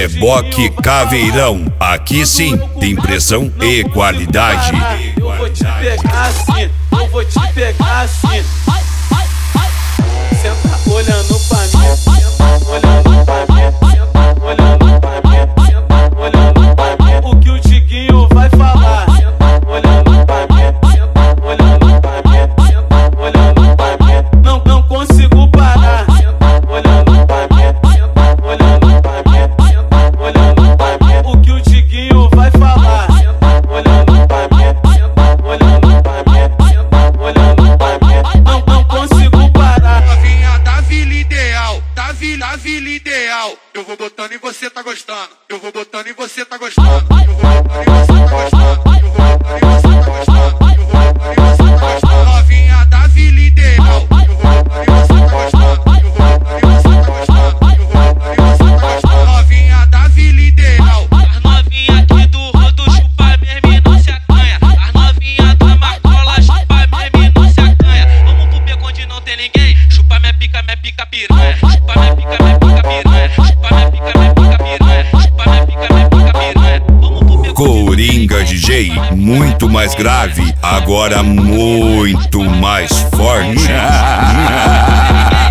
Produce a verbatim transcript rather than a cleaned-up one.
Reboque Caveirão, aqui sim tem pressão e qualidade. Eu vou te pegar assim, eu vou te pegar assim. Senta olhando pra mim, senta olhando pra mim, senta olhando pra mim, senta olhando pra mim. O que o Diguinho vai falar? Senta olhando pra mim, senta olhando pra mim, senta olhando pra mim. Não, não consigo parar. Senta olhando pra mim, senta olhando pra mim, senta olhando pra mim. O que o Diguinho vai falar? Senta olhando pra mim, senta olhando pra mim, senta olhando pra mim. Não, não consigo parar. Novinha da vila ideal, da vila, da vila ideal. Eu vou botando e você tá gostando. Eu vou botando e você tá gostando. Eu vou botando e você tá gostando. Eu vou botando e você tá gostando. Eu vou botando e você tá gostando. Novinha da vila ideal. Eu vou botando e você tá gostando. Eu vou botando e você tá gostando. Eu vou botando e você tá gostando. Novinha da vila ideal. As novinha aqui do rodo chupa mesmo e não se acanha. As novinha da Marcola chupa mesmo e não se acanha. Vamos pro beco onde não tem ninguém. Chupa minha pica, minha pica piranha. Chupa minha pica, minha pica piranha. Chupa minha pica, minha pica piranha. Chupa minha pica, minha pica piranha. Vamos pro beco. Coringa D J, muito mais grave, agora muito mais forte.